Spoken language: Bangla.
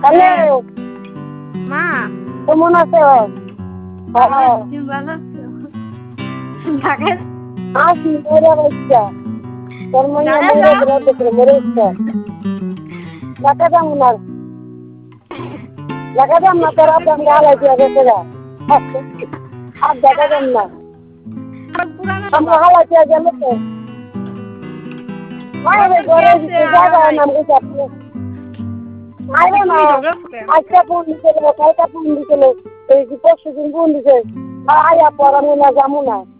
হ্যালো মা কেমন আছো? তুমি ভালো আছো? ঢাকায় আসি মরে বাচ্চা তোর মাইয়া ঢাকায় মরে যাও? ঘরে দেখে মরে ইচ্ছা টাকা দাম না টাকা দাম না তোর দাম গালা দিয়ে গেছে গা আর টাকা দাম না আর পুরানো আমরা বাবা। হালা দিয়ে গেলে তো মায়ের কে ঘরে আছে? দিতে জায়গা নাম গেছে আপনি আইবে না তুমি ঝগড়া করে? আজকে ফোন দিতে কালকে ফোন দিতে এই পরশু দিন ফোন দিতে আয়া পর আমি না যাবো না